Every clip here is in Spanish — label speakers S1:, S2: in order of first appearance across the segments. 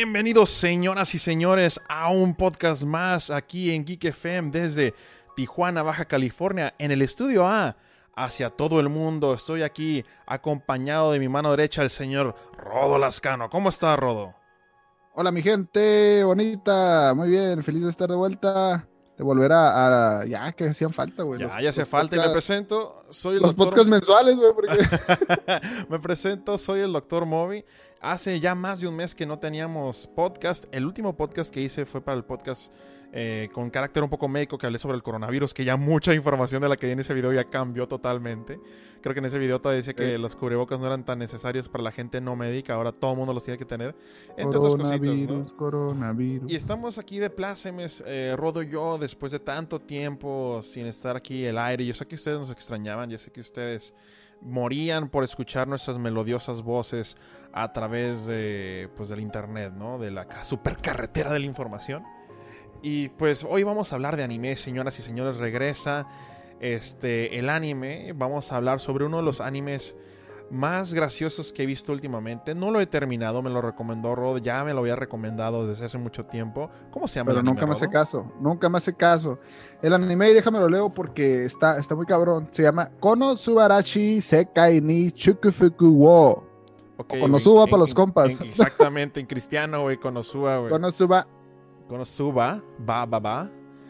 S1: Bienvenidos, señoras y señores, a un podcast más aquí en Geek FM desde Tijuana, Baja California, en el estudio A, hacia todo el mundo. Estoy aquí acompañado de mi mano derecha, el señor Rodo Lascano. ¿Cómo está, Rodo?
S2: Hola, mi gente bonita. Muy bien, feliz de estar de vuelta. De volver ya que hacían falta, güey.
S1: Ya hace falta y me presento. Soy el
S2: los
S1: doctor...
S2: podcasts mensuales, güey. Porque...
S1: Me presento, soy el Dr. Moby. Hace ya más de un mes que no teníamos podcast. El último podcast que hice fue para el podcast con carácter un poco médico, que hablé sobre el coronavirus, que ya mucha información de la que di en ese video ya cambió totalmente. Creo que en ese video todavía decía que los cubrebocas no eran tan necesarios para la gente no médica. Ahora todo el mundo los tiene que tener. Entre otras cositas, ¿no?
S2: Coronavirus.
S1: Y estamos aquí de plácemes, Rodo y yo, después de tanto tiempo sin estar aquí el aire. Yo sé que ustedes nos extrañaban, yo sé que ustedes morían por escuchar nuestras melodiosas voces a través de, pues, del internet, ¿no? De la supercarretera de la información. Y pues hoy vamos a hablar de anime, señoras y señores. Regresa el anime. Vamos a hablar sobre uno de los animes más graciosos que he visto últimamente. No lo he terminado, me lo recomendó Rod. Ya me lo había recomendado desde hace mucho tiempo. ¿Cómo se llama el anime,
S2: nunca me hace
S1: Rodo?
S2: caso, nunca me hace caso. El anime, y déjame lo leo porque está muy cabrón. Se llama Kono Subarashi Sekai ni Chukufuku wo.
S1: Okay,
S2: Konosuba para los compas.
S1: Exactamente, en cristiano, güey. Konosuba, güey.
S2: Konosuba.
S1: Ba.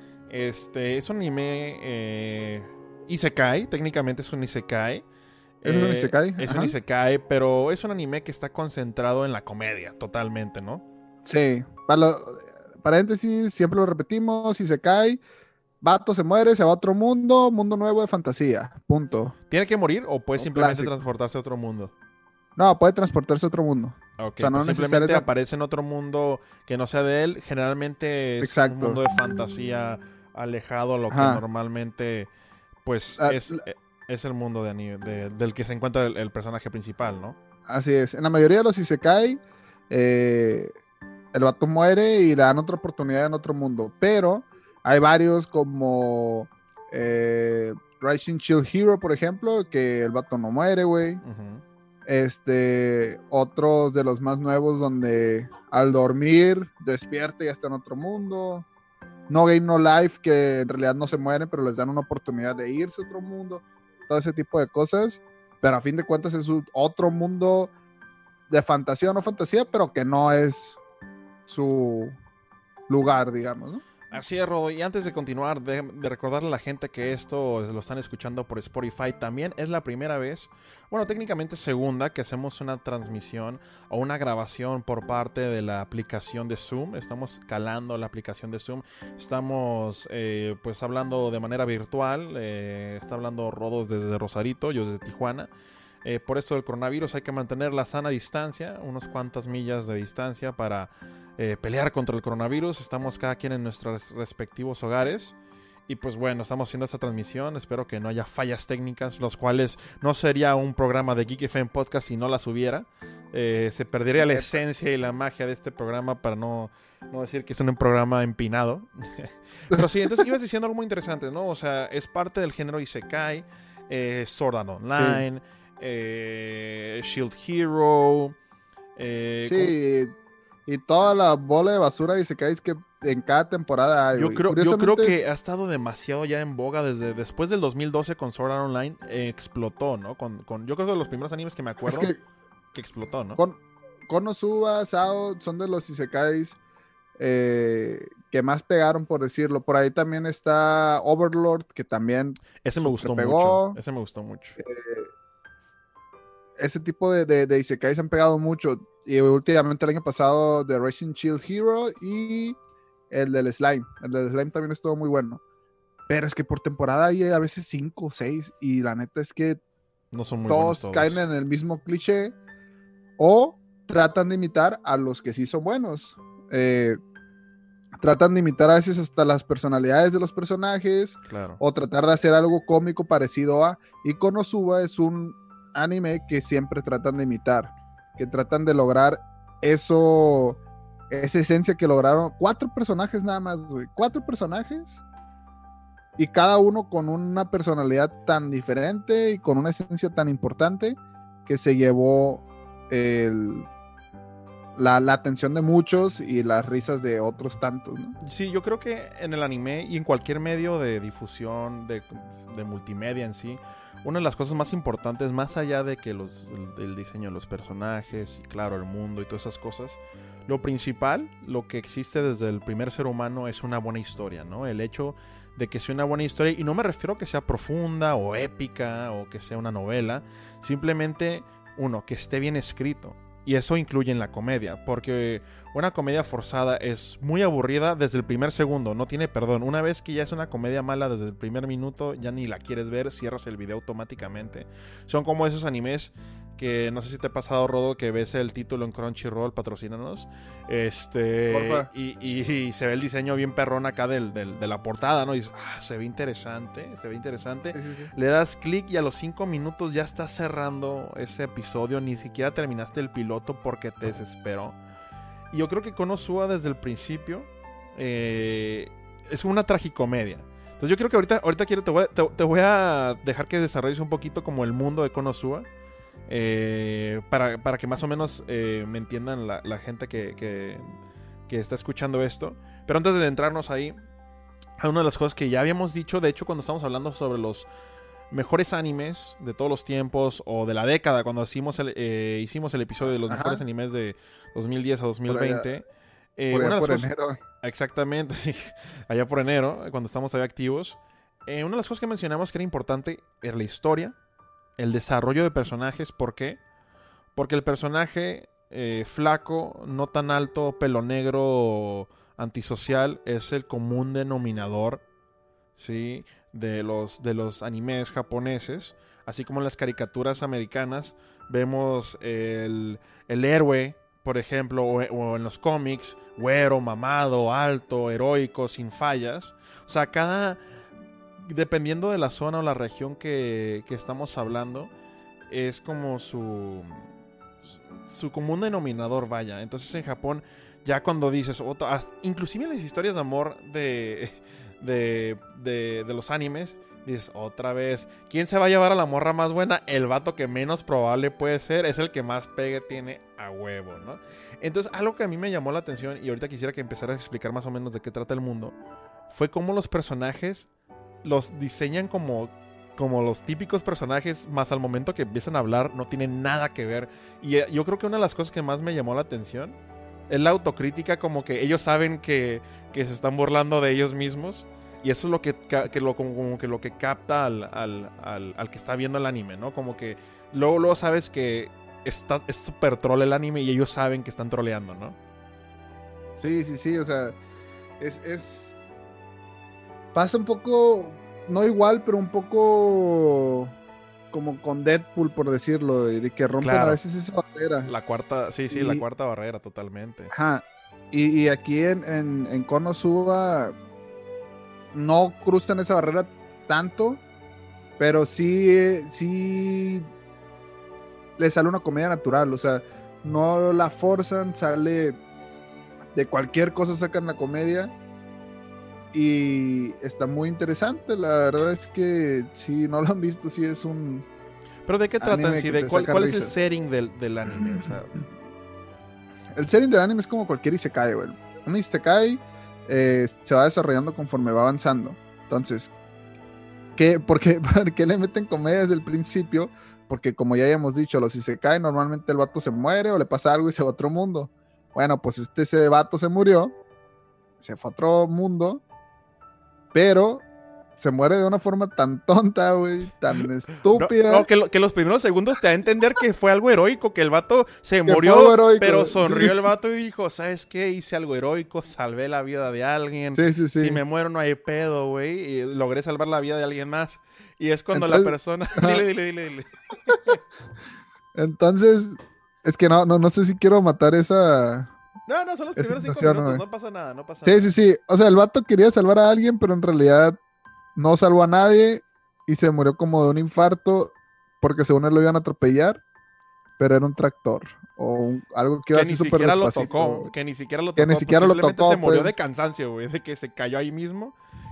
S1: Es un anime isekai. Técnicamente es un isekai.
S2: ¿Es un isekai?
S1: Es un isekai, pero es un anime que está concentrado en la comedia, totalmente, ¿no?
S2: Sí. Paréntesis, siempre lo repetimos, isekai, vato se muere, se va a otro mundo, mundo nuevo de fantasía, punto.
S1: ¿Tiene que morir o puede
S2: Un
S1: simplemente
S2: clásico.
S1: transportarse a otro mundo?
S2: No, puede transportarse a otro mundo.
S1: Ok,
S2: o sea, no
S1: pues simplemente
S2: necesariamente
S1: aparece en otro mundo que no sea de él. Generalmente es
S2: Exacto.
S1: un mundo de fantasía alejado a lo que normalmente pues es el mundo del que se encuentra el personaje principal, ¿no?
S2: Así es. En la mayoría de los isekai, el vato muere y le dan otra oportunidad en otro mundo. Pero hay varios como Rising Shield Hero, por ejemplo, que el vato no muere, güey.
S1: Uh-huh.
S2: Otros de los más nuevos donde al dormir despierta y ya está en otro mundo. No Game No Life, que en realidad no se mueren, pero les dan una oportunidad de irse a otro mundo. Todo ese tipo de cosas. Pero a fin de cuentas es otro mundo de fantasía o no fantasía, pero que no es su lugar, digamos, ¿no?
S1: Así es, Rodo. Y antes de continuar, de recordarle a la gente que esto lo están escuchando por Spotify. También es la primera vez, bueno, técnicamente segunda, que hacemos una transmisión o una grabación por parte de la aplicación de Zoom. Estamos calando la aplicación de Zoom. Estamos pues hablando de manera virtual. Está hablando Rodo desde Rosarito, yo desde Tijuana. Por esto del coronavirus hay que mantener la sana distancia, unas cuantas millas de distancia para pelear contra el coronavirus. Estamos cada quien en nuestros respectivos hogares. Y pues bueno, estamos haciendo esta transmisión. Espero que no haya fallas técnicas, los cuales no sería un programa de Geek FM Podcast si no las hubiera. Se perdería la esencia y la magia de este programa, para no decir que es un programa empinado. Pero sí, entonces ibas diciendo algo muy interesante, ¿no? O sea, es parte del género Isekai, Sword Art Online, sí. Shield Hero,
S2: sí, y toda la bola de basura de Isekais que en cada temporada hay.
S1: Yo creo que ha estado demasiado ya en boga después del 2012 con Sword Art Online. Explotó, ¿no? Yo creo que de los primeros animes que me acuerdo que explotó, ¿no?
S2: Konosuba, Sao son de los Isekais que más pegaron, por decirlo. Por ahí también está Overlord, que también
S1: ese me gustó mucho. Ese me gustó mucho.
S2: Ese tipo de Isekais han pegado mucho. Y últimamente el año pasado The Rising Shield Hero y el del Slime. El del Slime también estuvo muy bueno. Pero es que por temporada hay a veces 5 o 6. Y la neta es que
S1: no son muy
S2: todos caen en el mismo cliché. O tratan de imitar a los que sí son buenos. Tratan de imitar a veces hasta las personalidades de los personajes.
S1: Claro.
S2: O tratar de hacer algo cómico parecido a. Y Konosuba es un anime que siempre tratan de imitar, que tratan de lograr esa esencia que lograron 4 personajes nada más, güey, 4 personajes y cada uno con una personalidad tan diferente y con una esencia tan importante que se llevó la atención de muchos y las risas de otros tantos, ¿no?
S1: Sí, yo creo que en el anime y en cualquier medio de difusión, de multimedia en sí, una de las cosas más importantes, más allá de que el diseño de los personajes y claro, el mundo y todas esas cosas, lo principal, lo que existe desde el primer ser humano es una buena historia, ¿no? El hecho de que sea una buena historia, y no me refiero a que sea profunda o épica o que sea una novela, simplemente, uno, que esté bien escrito. Y eso incluye en la comedia, porque una comedia forzada es muy aburrida desde el primer segundo, no tiene perdón. Una vez que ya es una comedia mala desde el primer minuto, ya ni la quieres ver, cierras el video automáticamente. Son como esos animes que no sé si te ha pasado, Rodo, que ves el título en Crunchyroll, patrocínanos,
S2: Porfa.
S1: y se ve el diseño bien perrón acá de la portada, ¿no? Y dices, se ve interesante, se ve interesante.
S2: Sí.
S1: Le das clic y a los 5 minutos ya estás cerrando ese episodio, ni siquiera terminaste el piloto porque te desesperó. Y yo creo que Konosuba desde el principio es una tragicomedia. Entonces yo creo que ahorita te voy a dejar que desarrolles un poquito como el mundo de Konosuba. Para que más o menos me entiendan la gente que está escuchando esto. Pero antes de entrarnos ahí, a una de las cosas que ya habíamos dicho, de hecho, cuando estamos hablando sobre los mejores animes de todos los tiempos o de la década, cuando hicimos el episodio de los mejores animes de 2010 a 2020.
S2: Por enero.
S1: Exactamente, allá por enero, cuando estamos todavía activos. Una de las cosas que mencionamos que era importante era la historia, el desarrollo de personajes. ¿Por qué? Porque el personaje flaco, no tan alto, pelo negro, antisocial, es el común denominador, ¿sí? de los animes japoneses. Así como en las caricaturas americanas vemos el héroe, por ejemplo, o en los cómics, güero, mamado, alto, heroico, sin fallas. O sea, dependiendo de la zona o la región que estamos hablando, es como su común denominador, vaya. Entonces en Japón, ya cuando dices, inclusive en las historias de amor de los animes, dices, otra vez, ¿quién se va a llevar a la morra más buena? El vato que menos probable puede ser, es el que más pegue tiene a huevo, ¿no? Entonces, algo que a mí me llamó la atención, y ahorita quisiera que empezaras a explicar más o menos de qué trata el mundo, fue cómo los personajes los diseñan como los típicos personajes, más al momento que empiezan a hablar no tienen nada que ver. Y yo creo que una de las cosas que más me llamó la atención es la autocrítica, como que ellos saben que se están burlando de ellos mismos. Y eso es lo que capta al que está viendo el anime, ¿no? Como que luego sabes que es súper troll el anime y ellos saben que están troleando, ¿no?
S2: Sí, o sea, es pasa un poco, no igual, pero un poco como con Deadpool, por decirlo, de que rompen a veces esa barrera.
S1: La cuarta barrera, totalmente.
S2: Ajá. Y aquí en Konosuba no cruzan esa barrera tanto, pero sí le sale una comedia natural, o sea, no la forzan, sale de cualquier cosa, sacan la comedia. Y está muy interesante, la verdad es que si no lo han visto, sí es un...
S1: ¿Pero de qué tratan? Sí, ¿cuál es el setting del anime? O sea...
S2: El setting del anime es como cualquier isekai, güey. Un isekai se va desarrollando conforme va avanzando. Entonces, ¿por qué le meten comedia desde el principio? Porque como ya habíamos dicho, los isekai normalmente el vato se muere o le pasa algo y se va a otro mundo. Bueno, pues ese vato se murió, se fue a otro mundo, pero se muere de una forma tan tonta, güey, tan estúpida.
S1: No, que los primeros segundos te da a entender que fue algo heroico, que el vato se murió, pero sonrió el vato y dijo, ¿sabes qué? Hice algo heroico, salvé la vida de alguien.
S2: Sí.
S1: Si me muero no hay pedo, güey, y logré salvar la vida de alguien más. Y es cuando la persona... Dile.
S2: Entonces, es que no sé si quiero matar esa...
S1: No, son los primeros 5 minutos,
S2: wey.
S1: no pasa nada.
S2: Sí. O sea, el vato quería salvar a alguien, pero en realidad no salvó a nadie y se murió como de un infarto porque según él lo iban a atropellar, pero era un tractor o algo que iba así súper despacito.
S1: Que ni siquiera lo tocó.
S2: Simplemente
S1: se murió de cansancio, güey, de que se cayó ahí mismo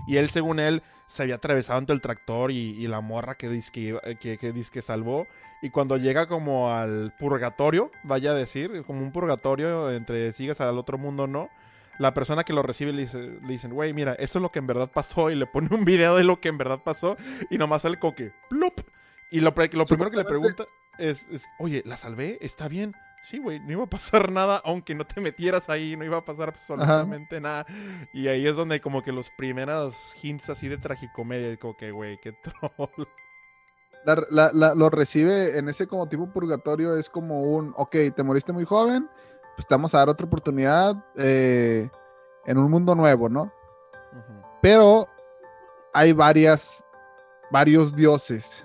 S1: Y él, según él, se había atravesado ante el tractor y la morra que dizque salvó. Y cuando llega como al purgatorio, vaya a decir, como un purgatorio entre sigas al otro mundo o no, la persona que lo recibe le dicen, güey, mira, eso es lo que en verdad pasó. Y le pone un video de lo que en verdad pasó. Y nomás sale como que, ¡plup! Y lo primero que le pregunta es, oye, ¿la salvé? ¿Está bien? Sí, güey, no iba a pasar nada, aunque no te metieras ahí, no iba a pasar absolutamente nada. Y ahí es donde como que los primeros hints así de tragicomedia, como que, güey, qué troll.
S2: Lo recibe en ese como tipo purgatorio, es como un, ok, te moriste muy joven, pues te vamos a dar otra oportunidad en un mundo nuevo, ¿no?
S1: Ujú.
S2: Pero hay varios dioses.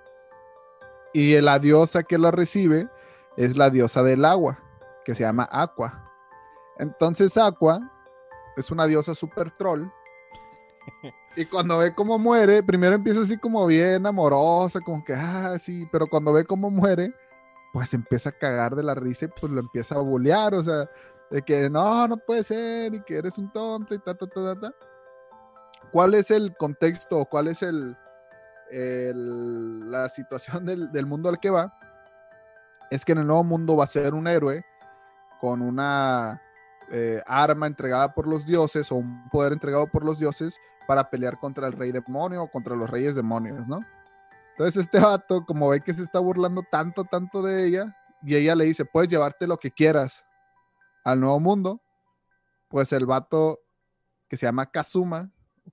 S2: Y la diosa que lo recibe es la diosa del agua, que se llama Aqua. Entonces Aqua es una diosa super troll. Y cuando ve cómo muere, primero empieza así como bien amorosa, como que, sí, pero cuando ve cómo muere, pues empieza a cagar de la risa y pues lo empieza a bullear, o sea, de que no puede ser y que eres un tonto y ta. ¿Cuál es el contexto? ¿Cuál es la situación del mundo al que va? Es que en el nuevo mundo va a ser un héroe con una arma entregada por los dioses o un poder entregado por los dioses para pelear contra el rey demonio o contra los reyes demonios, ¿no? Entonces este vato, como ve que se está burlando tanto de ella, y ella le dice, puedes llevarte lo que quieras al nuevo mundo, pues el vato que se llama Kazuma,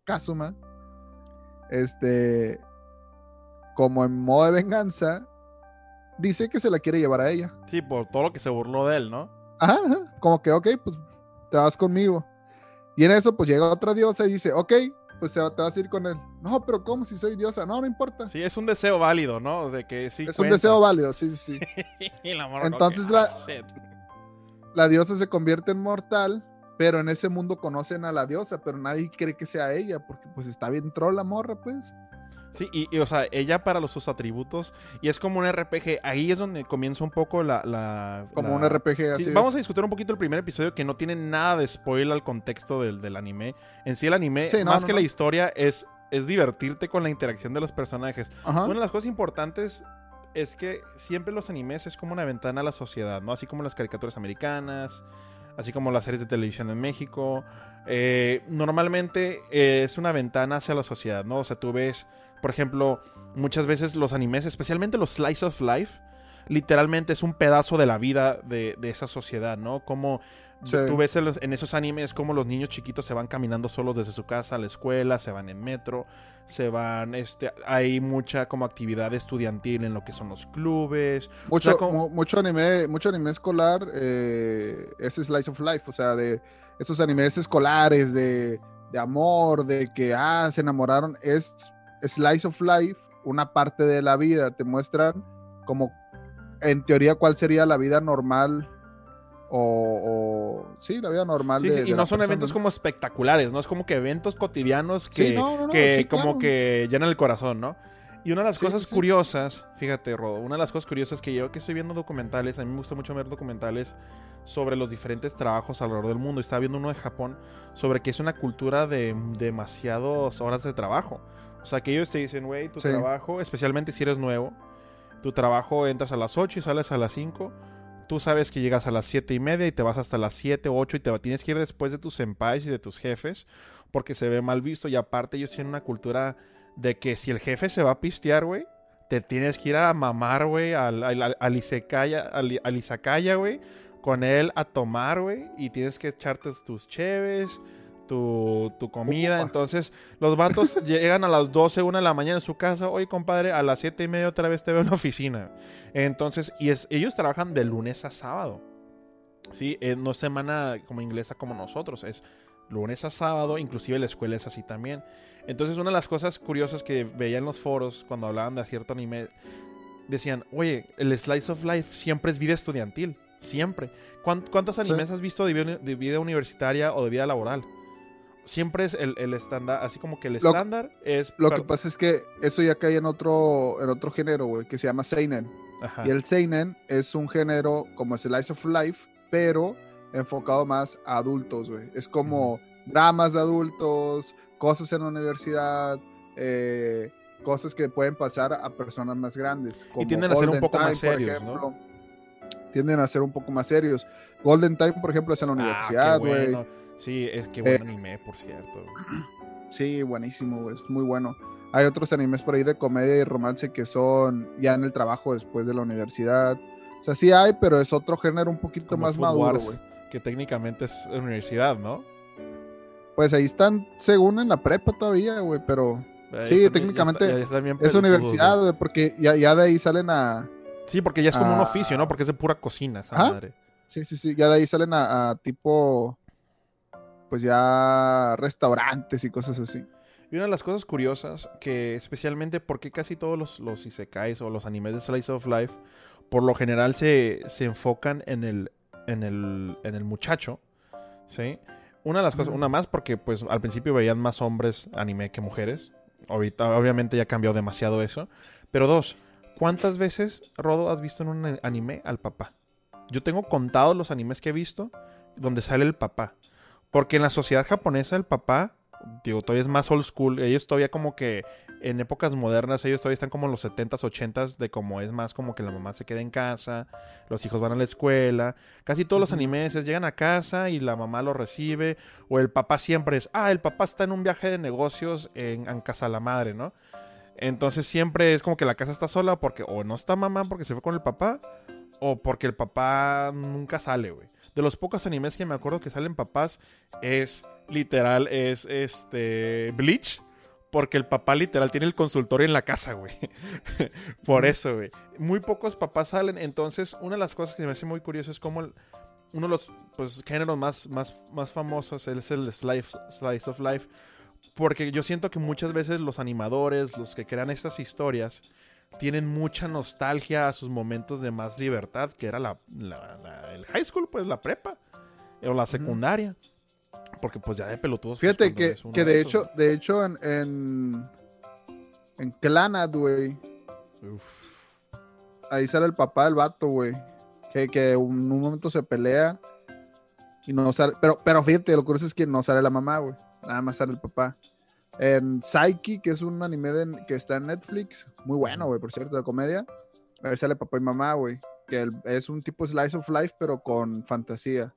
S2: como en modo de venganza, dice que se la quiere llevar a ella.
S1: Sí, por todo lo que se burló de él, ¿no?
S2: Ajá, como que, ok, pues te vas conmigo. Y en eso, pues llega otra diosa y dice, ok, pues te vas a ir con él. No, pero ¿cómo si soy diosa? No importa.
S1: Sí, es un deseo válido, ¿no? De que sí
S2: Es
S1: cuenta.
S2: un deseo válido, sí.
S1: Y la morra
S2: Entonces la diosa se convierte en mortal, pero en ese mundo conocen a la diosa, pero nadie cree que sea ella, porque pues está bien troll la morra, pues.
S1: Sí, y o sea, ella para sus atributos, y es como un RPG, ahí es donde comienza un poco
S2: un RPG, así
S1: sí, vamos a discutir un poquito el primer episodio que no tiene nada de spoiler al contexto del anime. En sí el anime,
S2: sí,
S1: más que la historia, es divertirte con la interacción de los personajes.
S2: Ajá.
S1: Una de las cosas importantes es que siempre los animes es como una ventana a la sociedad, ¿no? Así como las caricaturas americanas, así como las series de televisión en México. Normalmente es una ventana hacia la sociedad, ¿no? O sea, tú ves, por ejemplo, muchas veces los animes, especialmente los slice of life, literalmente es un pedazo de la vida de esa sociedad, ¿no? Como
S2: sí.
S1: Tú ves en esos animes como los niños chiquitos se van caminando solos desde su casa a la escuela, se van en metro, se van, hay mucha como actividad estudiantil en lo que son los clubes.
S2: Mucho anime escolar es Slice of Life, o sea, de esos animes escolares de amor, de que se enamoraron, es Slice of Life, una parte de la vida, te muestran como en teoría cuál sería la vida normal sí, la vida normal
S1: sí, y no son eventos como espectaculares, no es como que eventos cotidianos que, sí, como claro, que llenan el corazón, ¿no? Y una de las cosas curiosas, fíjate, Rodo, una de las cosas curiosas que yo que estoy viendo documentales, a mí me gusta mucho ver documentales sobre los diferentes trabajos alrededor del mundo. Estaba viendo uno de Japón sobre que es una cultura de demasiadas horas de trabajo. O sea, que ellos te dicen, güey, tu trabajo, especialmente si eres nuevo, tu trabajo entras a las 8 y sales a las 5. Tú sabes que llegas a las 7:30 y te vas hasta las 7, 8 y te tienes que ir después de tus senpais y de tus jefes porque se ve mal visto. Y aparte ellos tienen una cultura de que si el jefe se va a pistear, güey, te tienes que ir a mamar, güey, al izakaya, güey, con él a tomar, güey, y tienes que echarte tus cheves, tu comida. Entonces los vatos llegan a las 12, 1 de la mañana en su casa. Oye, compadre, a las 7:30 otra vez te veo en la oficina. Entonces, ellos trabajan de lunes a sábado, ¿sí? No es semana como inglesa como nosotros, es lunes a sábado. Inclusive la escuela es así también. Entonces, una de las cosas curiosas que veía en los foros cuando hablaban de cierto anime, decían, oye, el slice of life siempre es vida estudiantil, siempre. ¿Cuántos animes has visto de vida universitaria o de vida laboral? Siempre es el estándar, así como que el estándar es...
S2: Lo que pasa es que eso ya cae en otro género, güey, que se llama Seinen. Ajá. Y el Seinen es un género como Slice of Life, pero enfocado más a adultos, güey. Es como dramas de adultos, cosas en la universidad, cosas que pueden pasar a personas más grandes.
S1: Y
S2: Como
S1: tienden a ser un
S2: Golden
S1: poco
S2: Time,
S1: más
S2: por
S1: serios,
S2: ejemplo.
S1: ¿no?
S2: Tienden a ser un poco más serios. Golden Time, por ejemplo, es en la
S1: Ah, qué
S2: universidad, güey.
S1: bueno. Sí, es que buen anime, por cierto.
S2: Sí, buenísimo, güey, es muy bueno. Hay otros animes por ahí de comedia y romance que son ya en el trabajo después de la universidad. O sea, sí hay, pero es otro género un poquito
S1: Como
S2: más
S1: Food
S2: maduro,
S1: Wars,
S2: güey.
S1: que técnicamente es universidad, ¿no?
S2: Pues ahí están, según en la prepa todavía, güey, pero
S1: Ya
S2: sí,
S1: están,
S2: técnicamente
S1: ya están bien
S2: es
S1: pelotudos, güey.
S2: universidad, güey, porque ya de ahí salen
S1: Sí, porque ya es como un
S2: a...
S1: oficio, ¿no? Porque es de pura cocina, esa
S2: Ajá,
S1: madre.
S2: sí, ya de ahí salen a tipo, pues ya restaurantes y cosas así.
S1: Y una de las cosas curiosas, que especialmente porque casi todos los isekais o los animes de Slice of Life, por lo general se enfocan en el muchacho, ¿sí? Una de las cosas, una más porque pues al principio veían más hombres anime que mujeres. Ahorita obviamente ya cambió demasiado eso. Pero dos, ¿cuántas veces, Rodo, has visto en un anime al papá? Yo tengo contados los animes que he visto donde sale el papá. Porque en la sociedad japonesa el papá, digo, todavía es más old school. Ellos todavía como que en épocas modernas, ellos todavía están como en los 70s, 80s, de como es más como que la mamá se queda en casa, los hijos van a la escuela. Casi todos los animes llegan a casa y la mamá lo recibe. O el papá siempre es, el papá está en un viaje de negocios en casa de la madre, ¿no? Entonces siempre es como que la casa está sola porque o no está mamá porque se fue con el papá o porque el papá nunca sale, güey. De los pocos animes que me acuerdo que salen papás es literal, es Bleach. Porque el papá literal tiene el consultorio en la casa, güey. Por eso, güey. Muy pocos papás salen. Entonces, una de las cosas que me hace muy curioso es cómo uno de los pues, géneros más famosos es el Slice of Life. Porque yo siento que muchas veces los animadores, los que crean estas historias, tienen mucha nostalgia a sus momentos de más libertad, que era el high school, pues la prepa, o la secundaria. Porque pues ya de pelotudos.
S2: Fíjate
S1: pues,
S2: que de hecho en Clannad, güey, ahí sale el papá del vato, güey, que en un momento se pelea y no sale, pero fíjate, lo curioso es que no sale la mamá, güey, nada más sale el papá. En Psyche, que es un anime que está en Netflix, muy bueno, güey, por cierto, de comedia, ahí sale papá y mamá, güey, que es un tipo slice of life, pero con fantasía.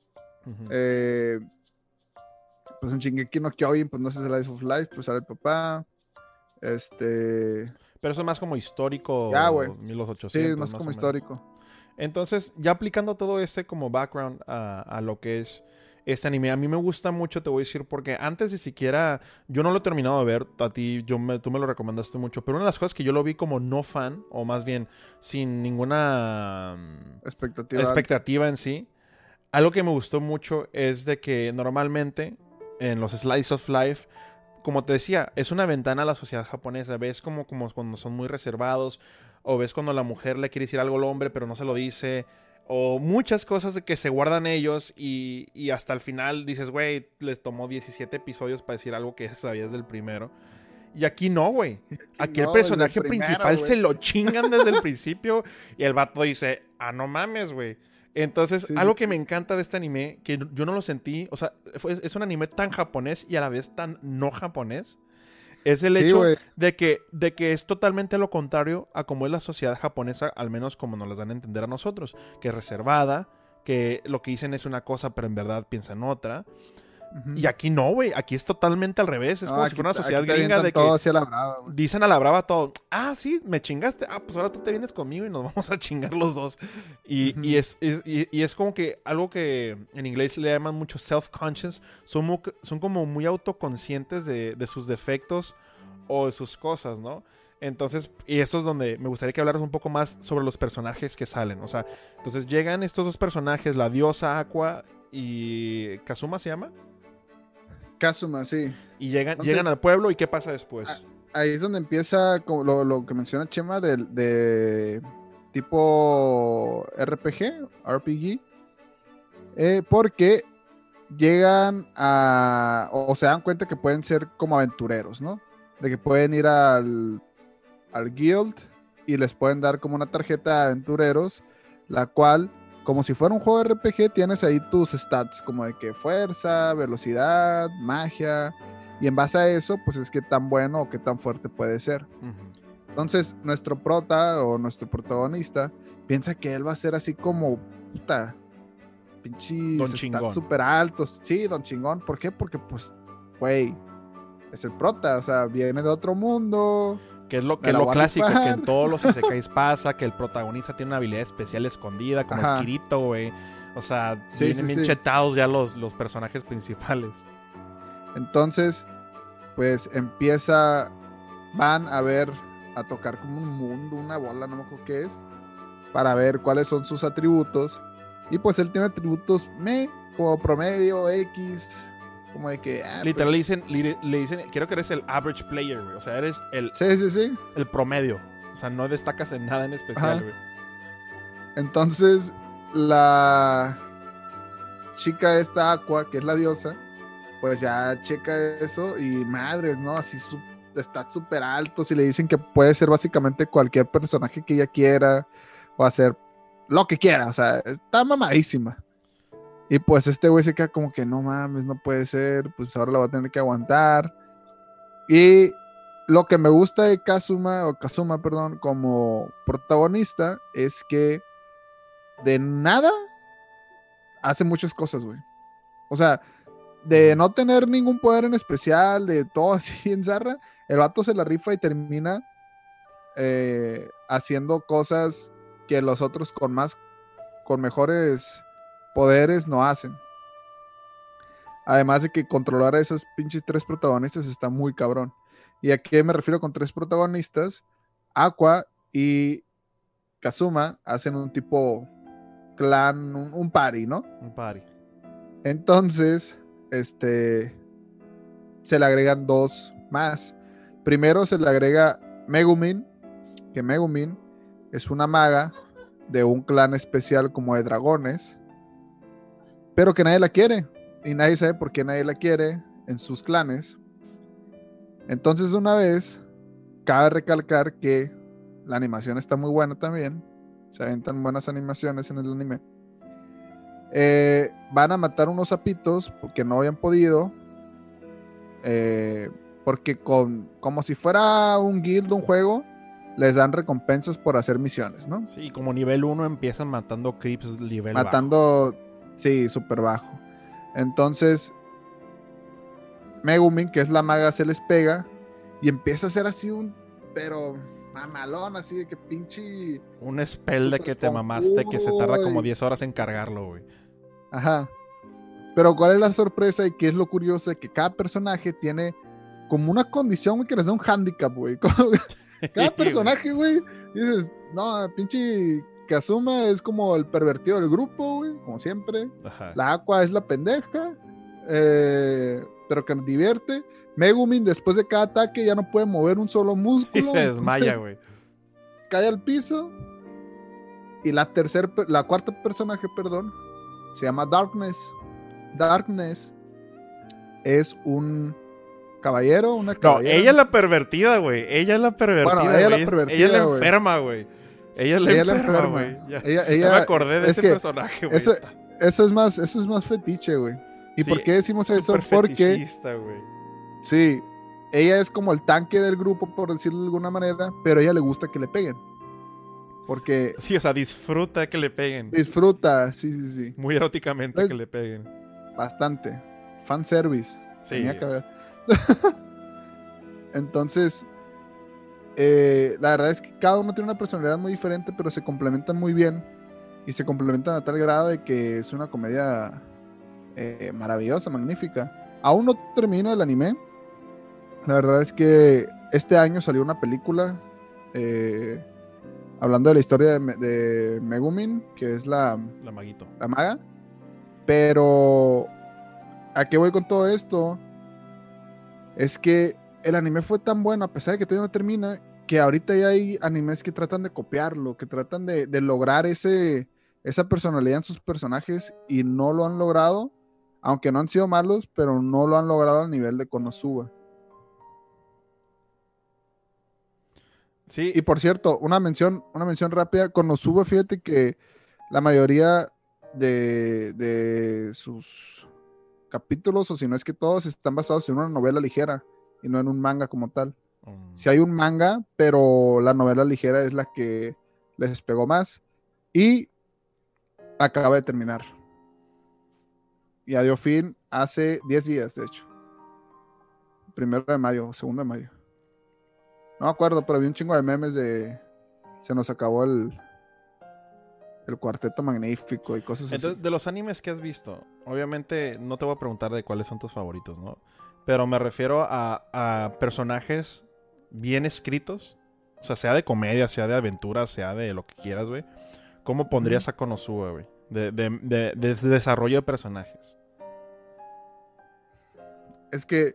S2: Pues en Shingeki no Kyojin, pues no sé, Slice of Life, pues sale el papá.
S1: Pero eso es más como histórico,
S2: Ya, güey.
S1: 1800.
S2: Sí, más como histórico.
S1: Entonces, ya aplicando todo como background a lo que es este anime, a mí me gusta mucho, te voy a decir, porque antes de siquiera, yo no lo he terminado de ver, a ti, tú me lo recomendaste mucho, pero una de las cosas que yo lo vi como no fan, o más bien sin ninguna expectativa en sí, algo que me gustó mucho es de que normalmente en los Slice of Life, como te decía, es una ventana a la sociedad japonesa. Ves como cuando son muy reservados, o ves cuando la mujer le quiere decir algo al hombre pero no se lo dice, o muchas cosas de que se guardan ellos y hasta el final dices, güey, les tomó 17 episodios para decir algo que sabías del primero. Y aquí no, güey. Aquí el personaje principal se lo chingan desde el principio y el vato dice, no mames, güey. Entonces, algo que me encanta de este anime, que yo no lo sentí, o sea, es un anime tan japonés y a la vez tan no japonés, es el hecho de que es totalmente lo contrario a cómo es la sociedad japonesa, al menos como nos las dan a entender a nosotros, que es reservada, que lo que dicen es una cosa, pero en verdad piensan otra. Y aquí no, güey. Aquí es totalmente al revés. Es como si fuera una sociedad gringa de que
S2: a la brava,
S1: dicen a la brava todo. Sí, me chingaste. Pues ahora tú te vienes conmigo y nos vamos a chingar los dos. Y es como que algo que en inglés le llaman mucho self-conscious. Son como muy autoconscientes de sus defectos o de sus cosas, ¿no? Entonces, y eso es donde me gustaría que hablaras un poco más sobre los personajes que salen. O sea, entonces llegan estos dos personajes, la diosa Aqua y Kazuma se llama.
S2: Kazuma, sí.
S1: Y llegan al pueblo, ¿y qué pasa después?
S2: Ahí es donde empieza lo que menciona Chema de tipo RPG, porque llegan o se dan cuenta que pueden ser como aventureros, ¿no? De que pueden ir al guild y les pueden dar como una tarjeta de aventureros, la cual como si fuera un juego de RPG, tienes ahí tus stats, como de que fuerza, velocidad, magia, y en base a eso, pues es que tan bueno o qué tan fuerte puede ser. Entonces, nuestro prota o nuestro protagonista piensa que él va a ser así como, puta, pinches
S1: Don
S2: stats
S1: Chingón.
S2: súper altos. Sí, don chingón. ¿Por qué? Porque, pues, güey, es el prota, o sea, viene de otro mundo.
S1: Que es lo
S2: Me la voy a
S1: clásico,
S2: rifar.
S1: que en todos los isekais pasa, que el protagonista tiene una habilidad especial escondida, como
S2: Ajá.
S1: el Kirito, güey. O sea,
S2: Sí,
S1: vienen
S2: sí,
S1: bien
S2: sí.
S1: chetados ya los personajes principales.
S2: Entonces, pues van a tocar como un mundo, una bola, no me acuerdo qué es, para ver cuáles son sus atributos. Y pues él tiene atributos como promedio, X, como de que...
S1: Literal
S2: pues,
S1: le dicen, quiero que eres el average player, güey. O sea, eres
S2: sí.
S1: el promedio. O sea, no destacas en nada en especial,
S2: Ajá.
S1: güey.
S2: Entonces, la chica esta Aqua, que es la diosa, pues ya checa eso y madres, ¿no? Así está súper alto. Si le dicen que puede ser básicamente cualquier personaje que ella quiera o hacer lo que quiera, o sea, está mamadísima. Y pues este güey se queda como que no mames, no puede ser, pues ahora la va a tener que aguantar. Y lo que me gusta de Kazuma, perdón, como protagonista es que de nada hace muchas cosas, güey. O sea, de no tener ningún poder en especial, de todo así en zarra, el vato se la rifa y termina haciendo cosas que los otros con mejores poderes no hacen. Además de que controlar a esos pinches 3 protagonistas está muy cabrón. ¿Y a qué me refiero con 3 protagonistas? Aqua y Kazuma hacen un tipo clan, un party, ¿no?
S1: Un party.
S2: Entonces, se le agregan 2 más. Primero se le agrega Megumin, que Megumin es una maga de un clan especial como de dragones, pero que nadie la quiere. Y nadie sabe por qué nadie la quiere en sus clanes. Entonces, una vez, cabe recalcar que la animación está muy buena también. Se aventan buenas animaciones en el anime. Van a matar unos sapitos porque no habían podido. Porque como si fuera un guild, un juego, les dan recompensas por hacer misiones, ¿no?
S1: Sí, como nivel 1 empiezan matando creeps nivel
S2: Matando, sí, súper bajo. Entonces, Megumin, que es la maga, se les pega y empieza a hacer así pero mamalón, así de que pinche...
S1: un spell de que te mamaste, que se tarda como 10 horas en cargarlo, güey.
S2: Ajá. Pero ¿cuál es la sorpresa y qué es lo curioso? Que cada personaje tiene como una condición, güey, que les da un handicap, güey. Cada personaje, güey, dices, no, pinche Kazuma es como el pervertido del grupo, güey, como siempre.
S1: Ajá.
S2: La Aqua es la pendeja, pero que nos divierte. Megumin, después de cada ataque, ya no puede mover un solo músculo.
S1: Y se desmaya, güey.
S2: Cae al piso. Y la cuarta personaje, perdón, se llama Darkness. Darkness es un caballero, una caballera.
S1: No, ella es la pervertida, güey. Ella es la pervertida.
S2: Bueno, ella
S1: güey.
S2: es la pervertida,
S1: ella es la
S2: güey.
S1: enferma, güey. Ella es la enferma, güey. Ya me acordé de ese personaje, güey.
S2: Eso es más fetiche, güey. ¿Y
S1: sí,
S2: por qué decimos eso?
S1: Porque
S2: güey. Sí, ella es como el tanque del grupo, por decirlo de alguna manera, pero a ella le gusta que le peguen. Porque...
S1: Sí, o sea, disfruta que le peguen.
S2: Disfruta, sí.
S1: Muy eróticamente que le peguen.
S2: Bastante. Fanservice.
S1: Sí.
S2: Tenía que haber. Entonces, la verdad es que cada uno tiene una personalidad muy diferente, pero se complementan muy bien. Y se complementan a tal grado de que es una comedia maravillosa, magnífica. Aún no termino el anime. La verdad es que este año salió una película hablando de la historia de Megumin, que es la
S1: maguito.
S2: La maga. Pero ¿a qué voy con todo esto? Es que el anime fue tan bueno, a pesar de que todavía no termina, que ahorita ya hay animes que tratan de copiarlo, que tratan de lograr esa personalidad en sus personajes y no lo han logrado, aunque no han sido malos, pero no lo han logrado al nivel de Konosuba.
S1: Sí.
S2: Y por cierto, una mención rápida, Konosuba, fíjate que la mayoría de sus capítulos, o si no es que todos están basados en una novela ligera y no en un manga como tal. Si hay un manga, pero la novela ligera es la que les pegó más y acaba de terminar. Ya dio fin hace 10 días, de hecho. 1 de mayo, 2 de mayo. No me acuerdo, pero vi un chingo de memes de se nos acabó el Cuarteto Magnífico y cosas
S1: Entonces,
S2: así.
S1: de los animes que has visto, obviamente no te voy a preguntar de cuáles son tus favoritos, ¿no? Pero me refiero a personajes bien escritos. O sea, sea de comedia, sea de aventura, sea de lo que quieras, güey. ¿Cómo pondrías a Konosuba, güey? De desarrollo de personajes.
S2: Es que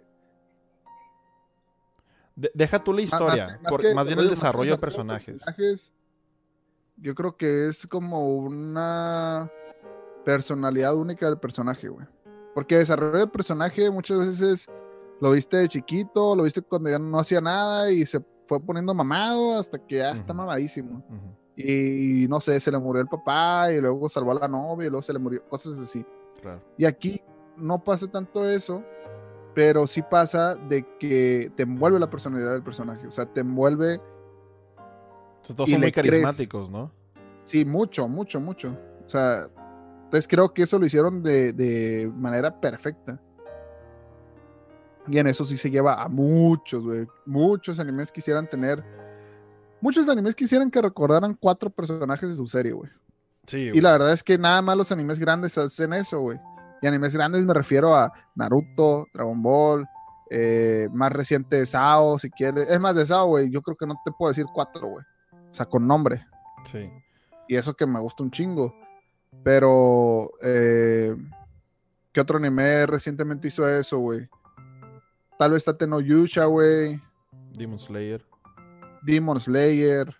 S1: Deja tú la historia, más bien el
S2: más que
S1: desarrollo de
S2: desarrollo de
S1: personajes.
S2: personajes, yo creo que es como una personalidad única del personaje, güey. Porque desarrollo de personaje muchas veces lo viste de chiquito, lo viste cuando ya no hacía nada y se fue poniendo mamado hasta que ya está mamadísimo. Y no sé, se le murió el papá y luego salvó a la novia y luego se le murió, cosas así.
S1: Claro.
S2: Y aquí no pasa tanto eso, pero sí pasa de que te envuelve la personalidad del personaje, o sea, te envuelve
S1: O sea, todos
S2: y
S1: son muy
S2: le crees.
S1: carismáticos, ¿no?
S2: Sí, mucho, mucho, mucho. O sea, entonces creo que eso lo hicieron de manera perfecta. Y en eso sí se lleva a muchos, güey. Muchos animes quisieran tener. Muchos animes quisieran que recordaran 4 personajes de su serie, güey.
S1: Sí,
S2: Y la
S1: güey.
S2: verdad es que nada más los animes grandes hacen eso, güey. Y animes grandes me refiero a Naruto, Dragon Ball, más reciente Sao, si quieres. Es más de Sao, güey. Yo creo que no te puedo decir 4, güey. O sea, con nombre.
S1: Sí.
S2: Y eso que me gusta un chingo. Pero, ¿qué otro anime recientemente hizo eso, güey? Tal vez Tate no Yusha, güey.
S1: Demon Slayer.
S2: Demon Slayer.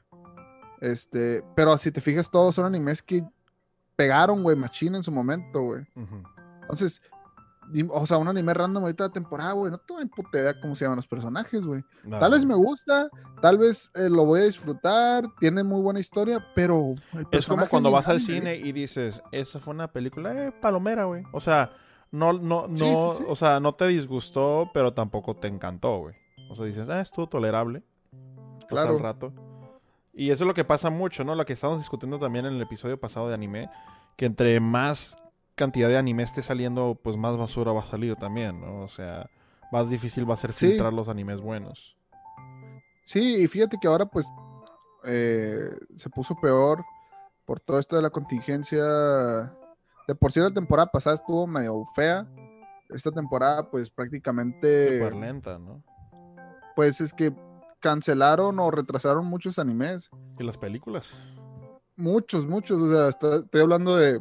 S2: Pero si te fijas, todos son animes que pegaron, güey, machín en su momento, güey. Entonces, o sea, un anime random ahorita de temporada, güey, no tengo ni puta idea cómo se llaman los personajes, güey.
S1: No,
S2: Tal vez
S1: no.
S2: me gusta, tal vez lo voy a disfrutar, tiene muy buena historia, pero el
S1: Es como
S2: personaje
S1: cuando
S2: ni
S1: vas
S2: nada
S1: al
S2: me
S1: cine
S2: dice.
S1: y dices, esa fue una película, palomera, güey. O sea,
S2: Sí, sí, sí,
S1: o sea, no te disgustó, pero tampoco te encantó, güey. O sea, dices, estuvo tolerable. Pasa el
S2: claro.
S1: rato. Y eso es lo que pasa mucho, ¿no? Lo que estábamos discutiendo también en el episodio pasado de anime, que entre más cantidad de anime esté saliendo, pues más basura va a salir también, ¿no? O sea, más difícil va a ser
S2: Sí,
S1: filtrar los animes buenos.
S2: sí, y fíjate que ahora pues se puso peor por todo esto de la contingencia. De por sí la temporada pasada estuvo medio fea. Esta temporada pues prácticamente,
S1: Súper lenta, ¿no?
S2: pues es que cancelaron o retrasaron muchos animes.
S1: Y las películas.
S2: Muchos, muchos. O sea, estoy hablando de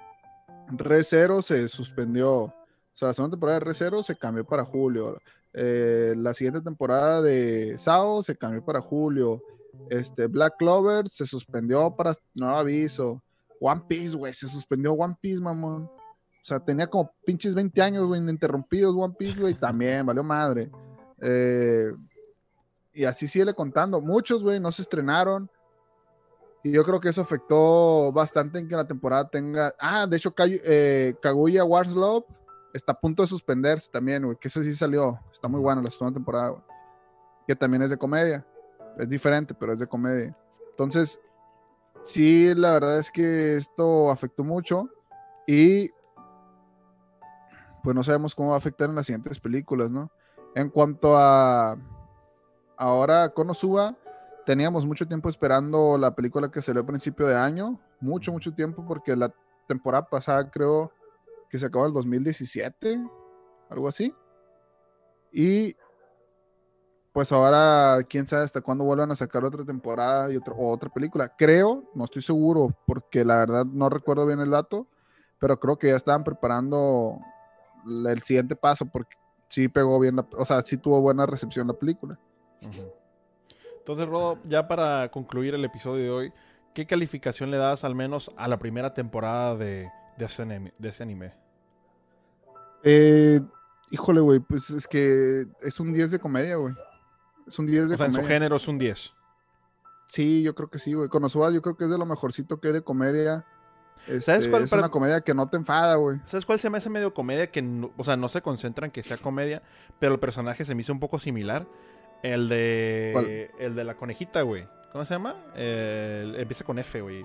S2: Re Zero se suspendió. O sea, la segunda temporada de Re Zero se cambió para julio. La siguiente temporada de Sao se cambió para julio. Black Clover se suspendió para nuevo aviso. One Piece, güey, se suspendió One Piece, mamón. O sea, tenía como pinches 20 años, güey, ininterrumpidos One Piece, güey, también, valió madre. Eh, y así sigue contando. Muchos, güey, no se estrenaron. Y yo creo que eso afectó bastante en que la temporada tenga. Ah, de hecho, Kaguya Wars Love está a punto de suspenderse también, güey. Que eso sí salió. Está muy buena la segunda temporada, güey. Que también es de comedia. Es diferente, pero es de comedia. Entonces, sí, la verdad es que esto afectó mucho. Y pues no sabemos cómo va a afectar en las siguientes películas, ¿no? En cuanto a ahora Konosuba, teníamos mucho tiempo esperando la película que salió a principio de año, mucho, mucho tiempo, porque la temporada pasada creo que se acabó en el 2017, algo así. Y pues ahora, quién sabe hasta cuándo vuelvan a sacar otra temporada y o otra película. Creo, no estoy seguro, porque la verdad no recuerdo bien el dato, pero creo que ya estaban preparando el siguiente paso, porque sí pegó bien, o sea, sí tuvo buena recepción la película.
S1: Entonces, Rodo, ya para concluir el episodio de hoy, ¿qué calificación le das al menos a la primera temporada de ese anime?
S2: Eh, híjole, güey, pues es que es un 10 de comedia, güey. Es un 10
S1: O
S2: de
S1: sea, en su
S2: comedia.
S1: género es un 10.
S2: Sí, yo creo que sí, güey. Konosuba yo creo que es de lo mejorcito que hay de comedia.
S1: ¿Sabes cuál?
S2: Es una comedia que no te enfada, güey.
S1: ¿Sabes cuál se me hace medio comedia? Que no, o sea, no se concentra en que sea comedia, pero el personaje se me hizo un poco similar. El de la conejita, güey. ¿Cómo se llama? Empieza con F, güey.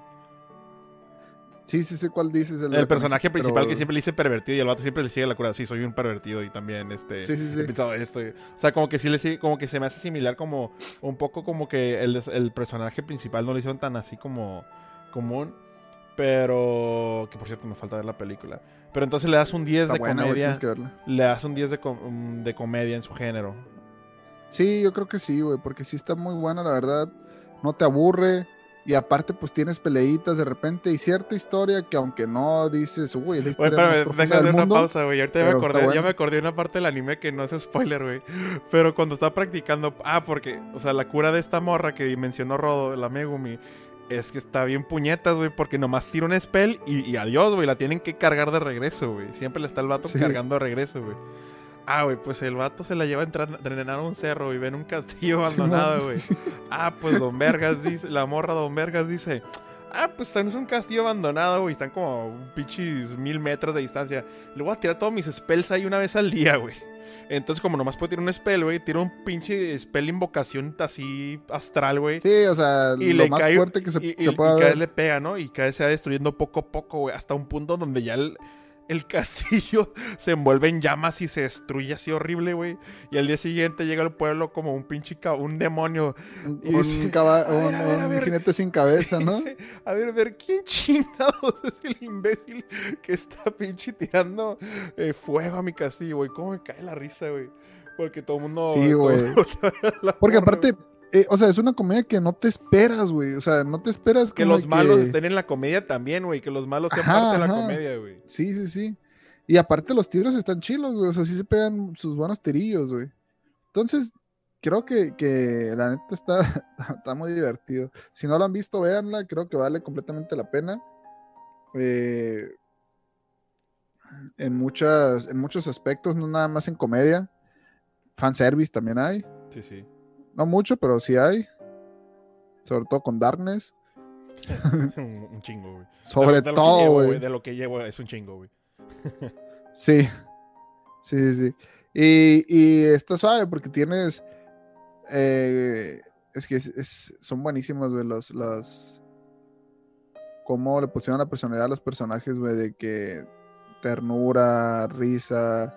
S2: Sí, sí, cuál dices.
S1: El personaje principal que siempre le dice pervertido y el vato siempre le sigue la cura. Sí, soy un pervertido y también
S2: Sí.
S1: he pensado esto. O sea, como que sí le sigue, como que se me hace similar, como un poco como que el personaje principal no lo hicieron tan así como común. Pero que por cierto me falta ver la película. Pero entonces le das un 10 de comedia. Le das un 10 de comedia en su género.
S2: Sí, yo creo que sí, güey, porque sí está muy buena, la verdad. No te aburre. Y aparte, pues tienes peleitas de repente y cierta historia que aunque no dices, uy, es la historia más profunda del mundo.
S1: Una pausa, güey. Ahorita ya me acordé de una parte del anime que no es spoiler, güey. Pero cuando estaba practicando, porque, o sea, la cura de esta morra que mencionó Rodo, la Megumi, es que está bien puñetas, güey, porque nomás tira un spell y adiós, güey, la tienen que cargar de regreso, güey. Siempre le está el vato cargando de regreso, güey. Güey, pues el vato se la lleva a entrenar a un cerro y ve en un castillo abandonado, güey. Pues Don Vergas dice, la morra Don Vergas dice, pues están en un castillo abandonado, güey, están como pinches 1000 metros de distancia. Le voy a tirar todos mis spells ahí una vez al día, güey. Entonces, como nomás puedo tirar un spell, güey, tiro un pinche spell invocación así astral, güey.
S2: Sí, o sea, y lo más fuerte que se pueda ver.
S1: Y cada vez le pega, ¿no? Y cada vez se va destruyendo poco a poco, güey, hasta un punto donde ya el castillo se envuelve en llamas y se destruye así horrible, güey. Y al día siguiente llega al pueblo como un pinche un demonio.
S2: Un jinete sin cabeza, ¿no?
S1: Dice, a ver, ¿quién chingados es el imbécil que está pinche tirando fuego a mi castillo, güey? ¿Cómo me cae la risa, güey? Porque todo el mundo...
S2: Sí, güey. Porque aparte... o sea, es una comedia que no te esperas, güey. O sea, no te esperas
S1: que los malos estén en la comedia también, güey. Que los malos sean parte de la comedia, güey.
S2: Sí. Y aparte los tiros están chilos, güey. O sea, sí se pegan sus buenos tirillos, güey. Entonces, creo que la neta está muy divertido. Si no lo han visto, véanla. Creo que vale completamente la pena. En muchos aspectos, no nada más en comedia. Fanservice también hay.
S1: Sí.
S2: No mucho, pero sí hay. Sobre todo con Darkness.
S1: Un chingo, güey.
S2: Sobre todo, güey.
S1: De lo que llevo es un chingo, güey.
S2: Sí. Y está suave porque tienes... es que son buenísimos, güey, los... Cómo le pusieron la personalidad a los personajes, güey, de que ternura, risa,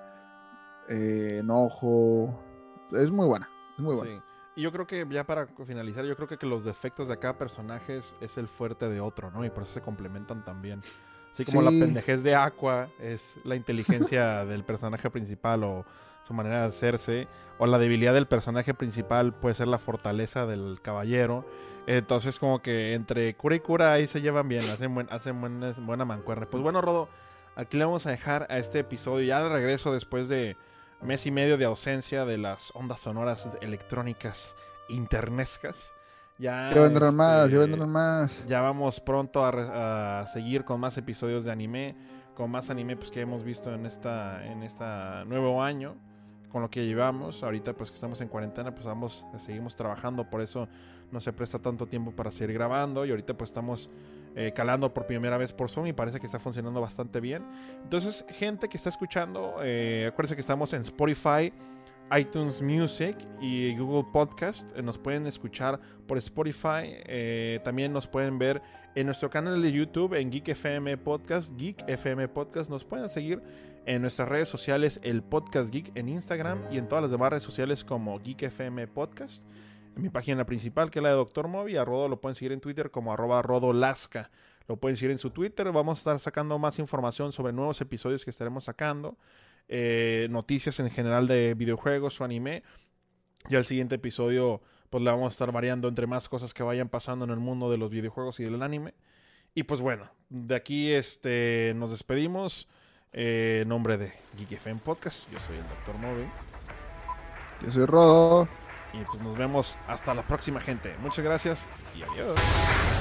S2: enojo. Es muy buena.
S1: Sí. Y yo creo que ya para finalizar, yo creo que los defectos de cada personaje es el fuerte de otro, ¿no? Y por eso se complementan también. Así como la pendejez de Aqua es la inteligencia del personaje principal o su manera de hacerse, o la debilidad del personaje principal puede ser la fortaleza del caballero. Entonces como que entre cura y cura ahí se llevan bien, hacen buena mancuerna. Pues bueno, Rodo, aquí le vamos a dejar a este episodio ya de regreso después de mes y medio de ausencia de las ondas sonoras electrónicas internescas. Ya
S2: vendrán más.
S1: Ya vamos pronto a seguir con más episodios de anime, con más anime pues que hemos visto en esta nuevo año, con lo que llevamos. Ahorita pues que estamos en cuarentena, pues seguimos trabajando, por eso no se presta tanto tiempo para seguir grabando. Y ahorita pues estamos calando por primera vez por Zoom y parece que está funcionando bastante bien. Entonces, gente que está escuchando, acuérdense que estamos en Spotify, iTunes Music y Google Podcast. Nos pueden escuchar por Spotify. También nos pueden ver en nuestro canal de YouTube en Geek FM Podcast. Nos pueden seguir en nuestras redes sociales, el Podcast Geek en Instagram y en todas las demás redes sociales como Geek FM Podcast. En mi página principal, que es la de Dr. Moby, a Rodo lo pueden seguir en Twitter como @RodoLasca. Lo pueden seguir en su Twitter. Vamos a estar sacando más información sobre nuevos episodios que estaremos sacando. Noticias en general de videojuegos o anime. Y al siguiente episodio pues le vamos a estar variando entre más cosas que vayan pasando en el mundo de los videojuegos y del anime. Y pues bueno, de aquí nos despedimos. En nombre de Geek FM Podcast, yo soy el Dr. Moby.
S2: Yo soy Rodo.
S1: Y pues nos vemos hasta la próxima, gente. Muchas gracias y adiós.